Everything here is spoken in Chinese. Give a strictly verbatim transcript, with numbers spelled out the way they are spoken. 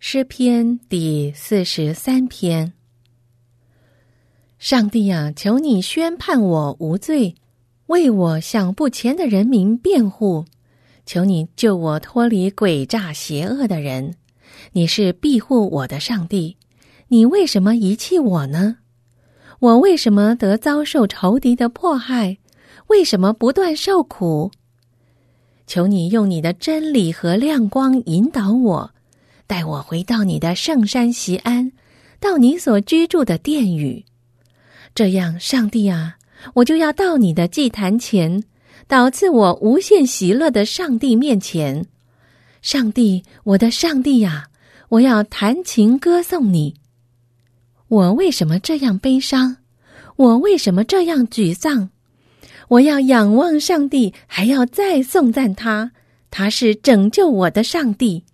诗篇第四十三篇。上帝啊，求你宣判我无罪，为我向不虔的人民辩护。求你救我脱离诡诈邪恶的人。你是庇护我的上帝，你为什么遗弃我呢？我为什么得遭受仇敌的迫害？为什么不断受苦？求你用你的真理和亮光引导我，带我回到你的圣山锡安，到你所居住的殿宇。这样，上帝啊，我就要到你的祭坛前，到赐我无限喜乐的上帝面前。上帝，我的上帝呀，我要弹琴歌颂你。我为什么这样悲伤？我为什么这样沮丧？我要仰望上帝，还要再颂赞他，他是拯救我的上帝。